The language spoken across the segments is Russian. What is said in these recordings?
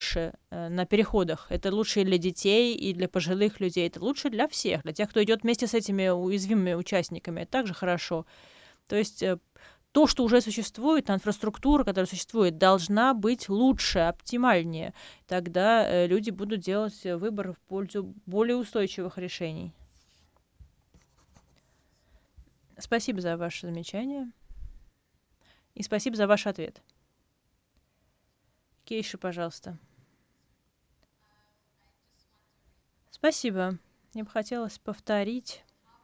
лучше на переходах. Это лучше и для детей, и для пожилых людей. Это лучше для всех, для тех, кто идет вместе с этими уязвимыми участниками. Это также хорошо. То есть то, что уже существует, та инфраструктура, которая существует, должна быть лучше, оптимальнее. Тогда люди будут делать выбор в пользу более устойчивых решений. Спасибо за ваше замечание. И спасибо за ваш ответ. Кейша, пожалуйста. Спасибо. Мне бы хотелось повторить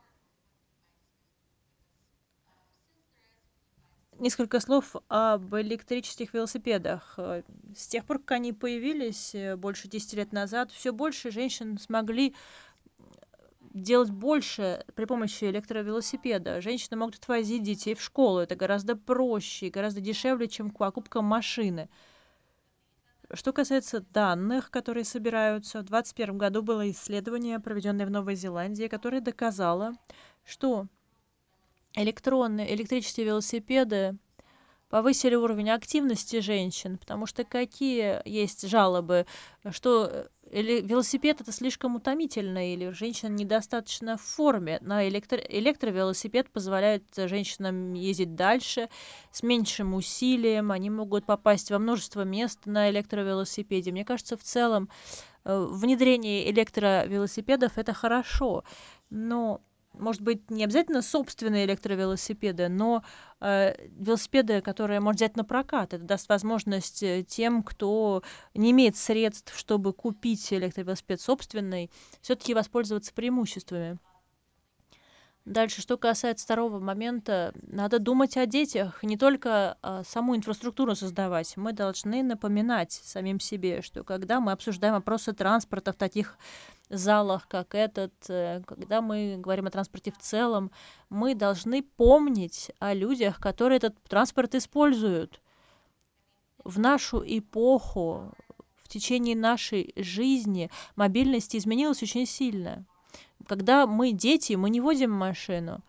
несколько слов об электрических велосипедах. С тех пор, как они появились больше 10 лет назад, все больше женщин смогли делать больше при помощи электровелосипеда. Женщины могут отвозить детей в школу. Это гораздо проще и гораздо дешевле, чем покупка машины. Что касается данных, которые собираются, в 2021 году было исследование, проведенное в Новой Зеландии, которое доказало, что электрические велосипеды повысили уровень активности женщин, потому что какие есть жалобы, что велосипед это слишком утомительно или женщина недостаточно в форме. На электровелосипед позволяет женщинам ездить дальше с меньшим усилием, они могут попасть во множество мест на электровелосипеде. Мне кажется, в целом внедрение электровелосипедов это хорошо, но может быть, не обязательно собственные электровелосипеды, но велосипеды, которые можно взять на прокат. Это даст возможность тем, кто не имеет средств, чтобы купить электровелосипед собственный, все-таки воспользоваться преимуществами. Дальше, что касается второго момента, надо думать о детях, не только саму инфраструктуру создавать. Мы должны напоминать самим себе, что когда мы обсуждаем вопросы транспорта в таких залах, как этот, когда мы говорим о транспорте в целом, мы должны помнить о людях, которые этот транспорт используют. В нашу эпоху, в течение нашей жизни мобильность изменилась очень сильно. Когда мы дети, мы не водим машину.